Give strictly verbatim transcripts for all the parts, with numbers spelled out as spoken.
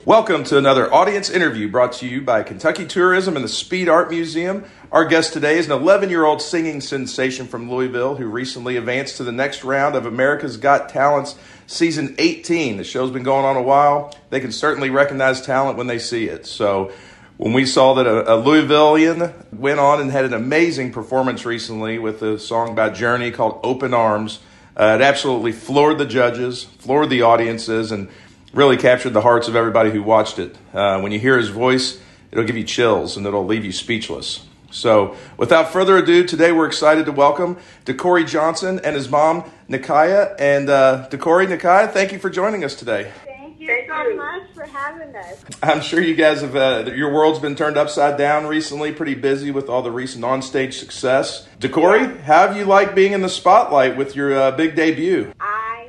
Welcome to another audience interview brought to you by Kentucky Tourism and the Speed Art Museum. Our guest today is an eleven-year-old singing sensation from Louisville who recently advanced to the next round of America's Got Talent's Season eighteen. The show's been going on a while. They can certainly recognize talent when they see it. So when we saw that a, a Louisvillian went on and had an amazing performance recently with a song by Journey called Open Arms, uh, it absolutely floored the judges, floored the audiences, and really captured the hearts of everybody who watched it. Uh, when you hear his voice, it'll give you chills and it'll leave you speechless. So without further ado, today we're excited to welcome DeCorey Johnson and his mom, Nikaya. And uh, DeCorey, Nikaya, thank you for joining us today. Thank you so much for having us. I'm sure you guys have, uh, your world's been turned upside down recently, pretty busy with all the recent onstage success. DeCorey, how have you liked being in the spotlight with your uh, big debut? I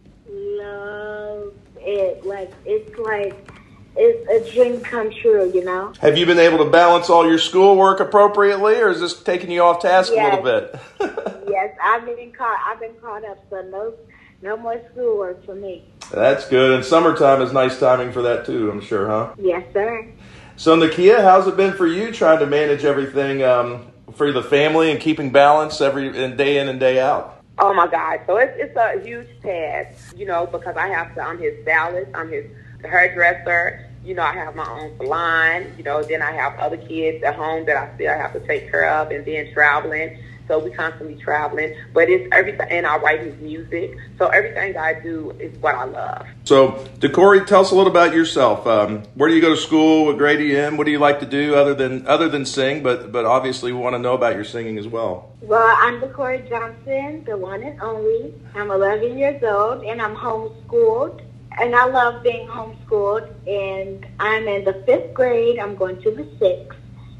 love it. Like, it's like, it's a dream come true, you know? Have you been able to balance all your schoolwork appropriately, or is this taking you off task yes. a little bit? Yes, I've been caught, I've been caught up, so no, no more schoolwork for me. That's good. And summertime is nice timing for that too, I'm sure, huh? Yes, sir. So, Nakia, how's it been for you trying to manage everything um, for the family and keeping balance every and day in and day out? Oh my God! So it's it's a huge task, you know, because I have to. I'm his stylist. I'm his hairdresser. You know, I have my own salon. You know, then I have other kids at home that I still have to take care of, and then traveling. So we constantly traveling. But it's everything, and I write his music. So everything I do is what I love. So, DeCorey, tell us a little about yourself. Um, where do you go to school? What grade are you in? What do you like to do other than other than sing? But but obviously, we want to know about your singing as well. Well, I'm DeCorey Johnson, the one and only. I'm eleven years old, and I'm homeschooled. And I love being homeschooled. And I'm in the fifth grade. I'm going to the sixth.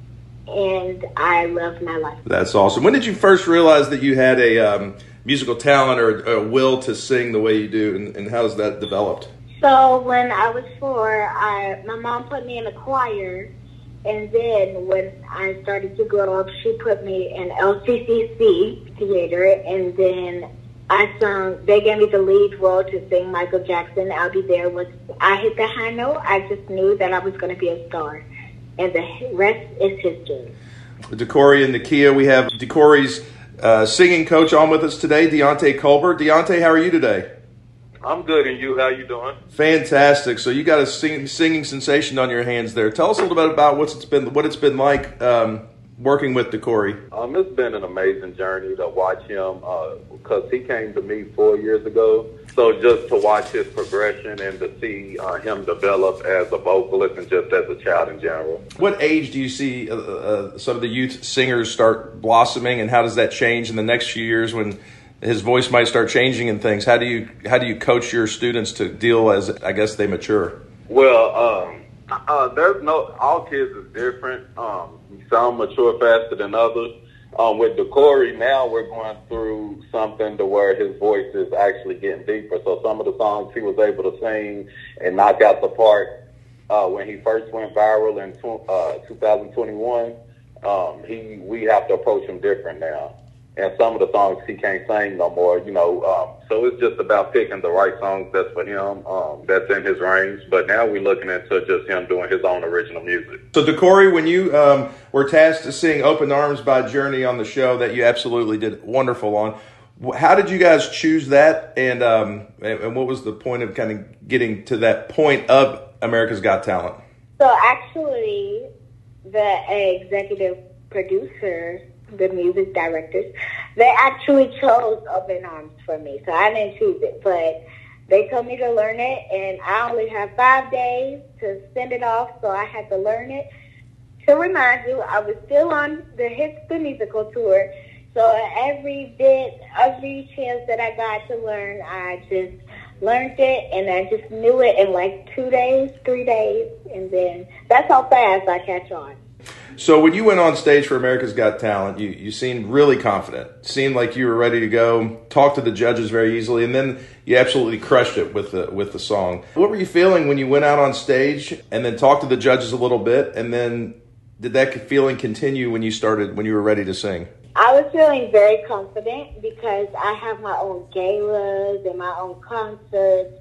And I love my life. That's awesome. When did you first realize that you had a um, musical talent or a will to sing the way you do, and, and how has that developed? So when I was four, I, my mom put me in a choir, and then when I started to grow up, she put me in L C C C theater, and then I sung, they gave me the lead role to sing Michael Jackson, I'll Be There. Was I hit the high note, I just knew that I was going to be a star. And the rest is history. DeCorey and Nakia, we have DeCorey's uh, singing coach on with us today, Deontay Colbert. Deontay, how are you today? I'm good, and you? How you doing? Fantastic. So you got a sing, singing sensation on your hands there. Tell us a little bit about what's it's been, what it's been like um, working with DeCorey. Um, it's been an amazing journey to watch him because uh, he came to me four years ago. So just to watch his progression and to see uh, him develop as a vocalist and just as a child in general. What age do you see uh, uh, some of the youth singers start blossoming, and how does that change in the next few years when his voice might start changing and things? How do you how do you coach your students to deal as, I guess, they mature? Well, um, uh, there's no, all kids is different. Um, some mature faster than others. Um, with DeCorey, now we're going through something to where his voice is actually getting deeper. So some of the songs he was able to sing and knock out the park uh, when he first went viral in uh, two thousand twenty-one, um, he we have to approach him different now. And some of the songs he can't sing no more, you know. Um, so it's just about picking the right songs that's for him, um, that's in his range. But now we're looking into just him doing his own original music. So, DeCorey, when you um, were tasked to sing Open Arms by Journey on the show that you absolutely did wonderful on, how did you guys choose that? And, um, and what was the point of kind of getting to that point of America's Got Talent? So actually, the executive producer, the music directors, they actually chose Open Arms for me. So I didn't choose it, but they told me to learn it, and I only have five days to send it off, so I had to learn it. To remind you, I was still on the Hits the Musical tour, so every bit, every chance that I got to learn, I just learned it, and I just knew it in like two days, three days, and then that's how fast I catch on. So when you went on stage for America's Got Talent, you, you seemed really confident, seemed like you were ready to go, talked to the judges very easily, and then you absolutely crushed it with the with the song. What were you feeling when you went out on stage and then talked to the judges a little bit, and then did that feeling continue when you started, when you were ready to sing? I was feeling very confident because I have my own galas and my own concerts,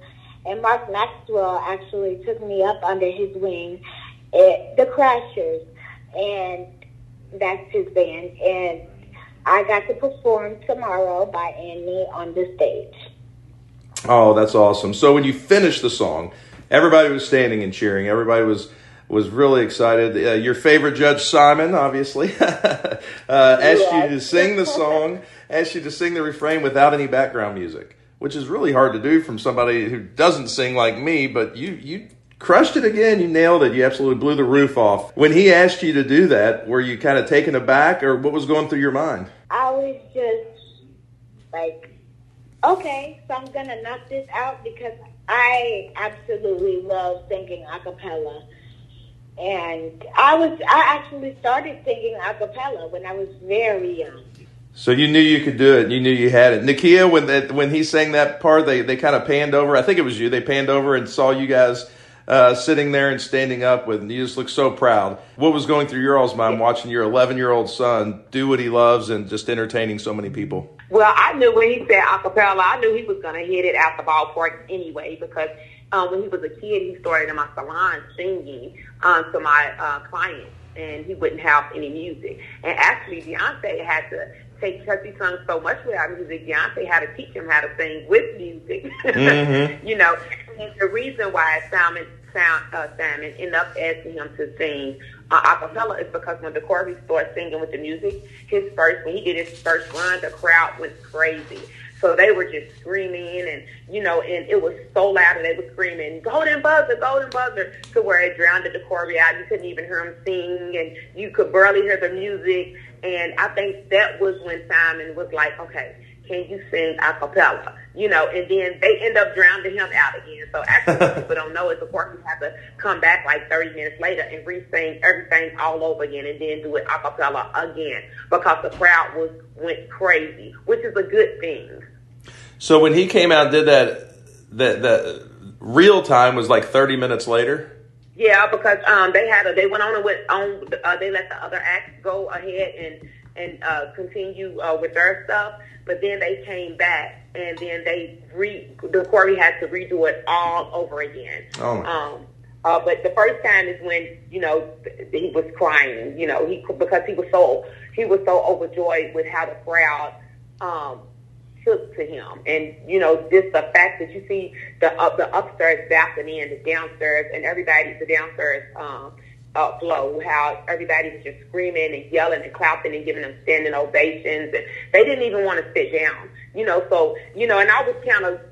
And Mark Maxwell actually took me up under his wing at the Crashers, and that's his band. And I got to perform Tomorrow by Annie on the stage. Oh, that's awesome. So when you finished the song, everybody was standing and cheering. Everybody was was really excited. Uh, your favorite Judge Simon, obviously, uh, asked yes. you to sing the song, asked you to sing the refrain without any background music, which is really hard to do from somebody who doesn't sing like me, but you you crushed it again. You nailed it. You absolutely blew the roof off. When he asked you to do that, were you kind of taken aback, or what was going through your mind? I was just like, okay, so I'm going to knock this out because I absolutely love singing a cappella. And I was I actually started singing a cappella when I was very young. So you knew you could do it. You knew you had it. Nakia, when that, when he sang that part, they, they kind of panned over. I think it was you. They panned over and saw you guys uh, sitting there and standing up with, and you just looked so proud. What was going through your all's mind watching your eleven-year-old son do what he loves and just entertaining so many people? Well, I knew when he said a cappella, I knew he was going to hit it at the ballpark anyway, because um, when he was a kid, he started in my salon singing um, to my uh, clients, and he wouldn't have any music. And actually, Beyonce had to take, because he sung so much without music, Beyonce had to teach him how to sing with music. Mm-hmm. You know, and the reason why Simon, Sound, uh, Simon ended up asking him to sing uh, a cappella is because when DeCorey started singing with the music, his first, when he did his first run, the crowd went crazy. So they were just screaming, and, you know, and it was so loud, and they were screaming, golden buzzer, golden buzzer, to where it drowned DeCorey out. You couldn't even hear him sing, and you could barely hear the music. And I think that was when Simon was like, okay, can you sing a cappella? You know, and then they end up drowning him out again. So actually, what people don't know is the course had to come back like thirty minutes later and re-sing everything all over again, and then do it a cappella again, because the crowd was went crazy, which is a good thing. So when he came out and did that, that, that real time was like thirty minutes later? Yeah, because um, they had a, they went on and went on. Uh, they let the other acts go ahead and and uh, continue uh, with their stuff, but then they came back and then they re. DeCorey had to redo it all over again. Oh. Um, uh, but the first time is when, you know, he was crying. You know, he because he was so he was so overjoyed with how the crowd um, took to him. And, you know, just the fact that you see the up, the upstairs balcony and the downstairs, and everybody, the downstairs um, uh, flow, how everybody was just screaming and yelling and clapping and giving them standing ovations. And they didn't even want to sit down, you know. So, you know, and I was kind of,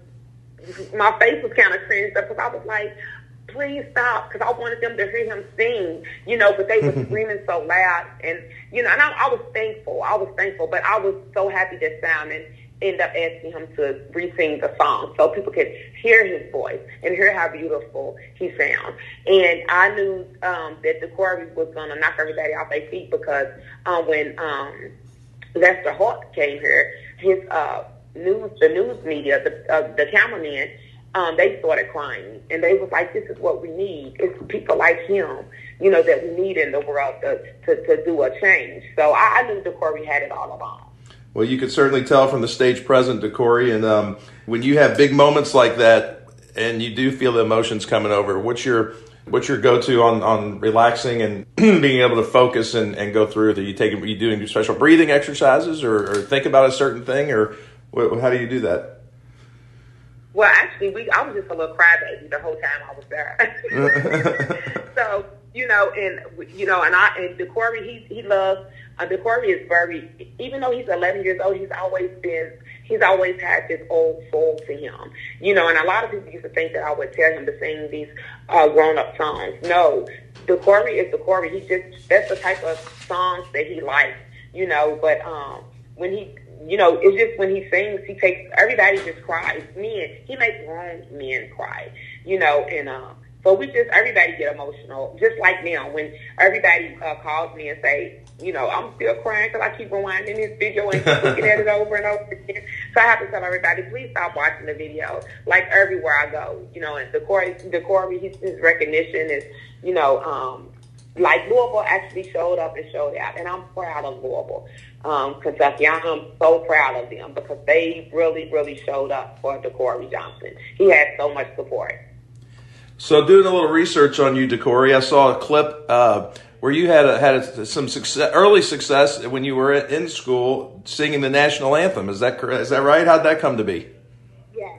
my face was kind of cringed up because I was like, please stop, because I wanted them to hear him sing, you know, but they were screaming so loud. And, you know, and I, I was thankful. I was thankful, but I was so happy that Simon end up asking him to re-sing the song so people could hear his voice and hear how beautiful he sounds. And I knew um, that DeCorey was going to knock everybody off their feet, because um, when um, Lester Hawk came here, his uh, news, the news media, the, uh, the cameramen, um, they started crying. And they was like, this is what we need. It's people like him, you know, that we need in the world to, to, to do a change. So I, I knew DeCorey had it all along. Well, you could certainly tell from the stage present, DeCorey, and um, when you have big moments like that and you do feel the emotions coming over, what's your what's your go-to on, on relaxing and being able to focus and, and go through it? Are you taking, are you doing special breathing exercises, or, or think about a certain thing, or what, how do you do that? Well, actually, we I was just a little crybaby the whole time I was there. So, you know, and you know, and I and DeCorey, he he loves. Uh, DeCorey is very, even though he's eleven years old, he's always been, he's always had this old soul to him. You know, and a lot of people used to think that I would tell him to sing these uh, grown-up songs. No, DeCorey is DeCorey. He just, that's the type of songs that he likes, you know, but um, when he, you know, it's just when he sings, he takes, everybody just cries. Men, he makes grown men cry, you know, and um, so we just, everybody get emotional, just like now when everybody uh, calls me and say, you know, I'm still crying because I keep rewinding this video and keep looking at it over and over again. So I have to tell everybody, please stop watching the video. Like everywhere I go, you know, and DeCorey, DeCorey, his, his recognition is, you know, um, Like Louisville actually showed up and showed out, and I'm proud of Louisville, um, Kentucky. I'm so proud of them because they really, really showed up for DeCorey Johnson. He had so much support. So, doing a little research on you, DeCorey, I saw a clip uh, where you had a, had a, some success, early success when you were in school singing the national anthem. Is that correct? Is that right? How'd that come to be? Yes.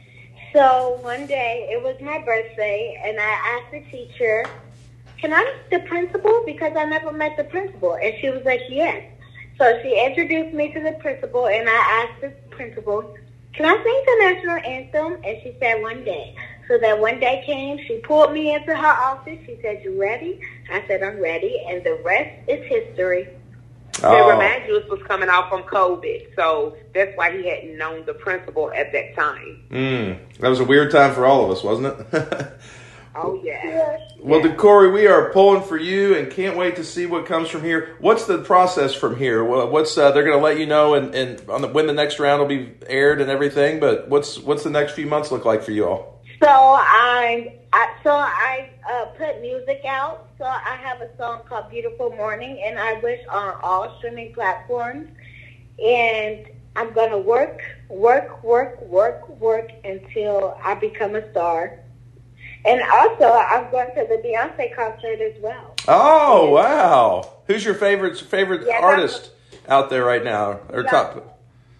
So one day it was my birthday, and I asked the teacher, "Can I meet the principal? Because I never met the principal." And she was like, "Yes." So she introduced me to the principal, and I asked the principal, "Can I sing the national anthem?" And she said, "One day." So that one day came, she pulled me into her office. She said, "You ready?" I said, "I'm ready." And the rest is history. Oh. Remember, Manuel was coming out from COVID, so that's why he hadn't known the principal at that time. Mm, that was a weird time for all of us, wasn't it? Oh, yeah. Well, DeCorey, we are pulling for you and can't wait to see what comes from here. What's the process from here? What's uh, they're going to let you know and, and on the, when the next round will be aired and everything, but what's what's the next few months look like for you all? So I, I so I uh, put music out. So I have a song called "Beautiful Morning," and I wish on all streaming platforms. And I'm gonna work, work, work, work, work until I become a star. And also, I'm going to the Beyonce concert as well. Oh wow! Who's your favorite favorite Yes, artist out there right now, or Beyonce. top?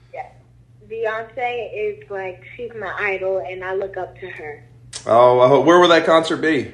Beyonce is like, she's my idol, and I look up to her. Oh, uh, where will that concert be?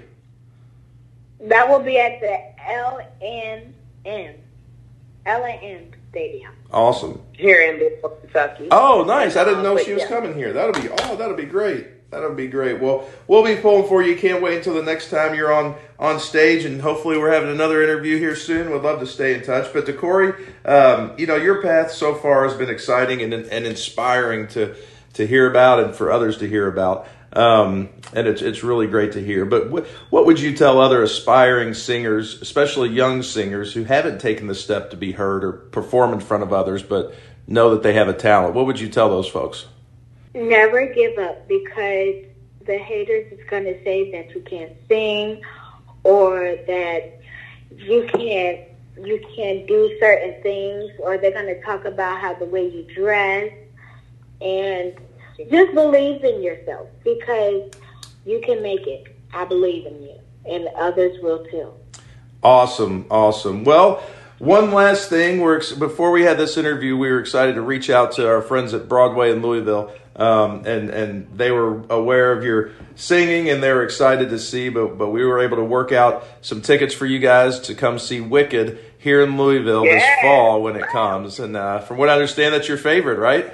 That will be at the L N N, L N N Stadium. Awesome. Here in Louisville, Kentucky. Oh, nice. I didn't know But she was yeah. coming here. That'll be, oh, that'll be great. That'll be great. Well, we'll be pulling for you. Can't wait until the next time you're on, on stage, and hopefully we're having another interview here soon. We'd love to stay in touch. But DeCorey, um, you know, your path so far has been exciting and, and inspiring to, to hear about and for others to hear about. Um, and it's, it's really great to hear. But what, what would you tell other aspiring singers, especially young singers who haven't taken the step to be heard or perform in front of others, but know that they have a talent? What would you tell those folks? Never give up, because the haters is going to say that you can't sing or that you can't you can't do certain things, or they're going to talk about how the way you dress. And just believe in yourself, because you can make it. I believe in you, and others will too. Awesome, awesome. Well, one last thing. We're before we had this interview, we were excited to reach out to our friends at Broadway in Louisville, um, and and they were aware of your singing, and they were excited to see. But but we were able to work out some tickets for you guys to come see Wicked here in Louisville Yeah. this fall when it comes. And uh, from what I understand, that's your favorite, right?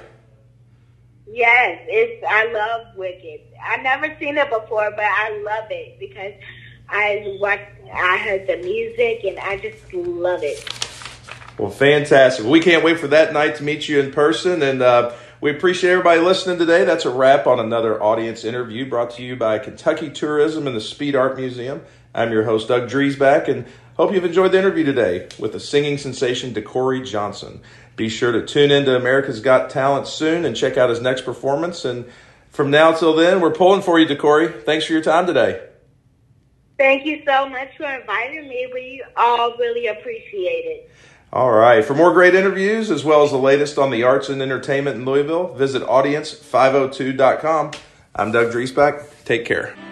Yes, it's. I love Wicked. I've never seen it before, but I love it because I watched. I heard the music, and I just love it. Well, fantastic. We can't wait for that night to meet you in person, and uh, we appreciate everybody listening today. That's a wrap on another audience interview brought to you by Kentucky Tourism and the Speed Art Museum. I'm your host, Doug Driesbach, and hope you've enjoyed the interview today with the singing sensation DeCorey Johnson. Be sure to tune into America's Got Talent soon and check out his next performance. And from now till then, we're pulling for you, DeCorey. Thanks for your time today. Thank you so much for inviting me. We all really appreciate it. All right. For more great interviews, as well as the latest on the arts and entertainment in Louisville, visit audience five oh two dot com. I'm Doug Driesbach. Take care.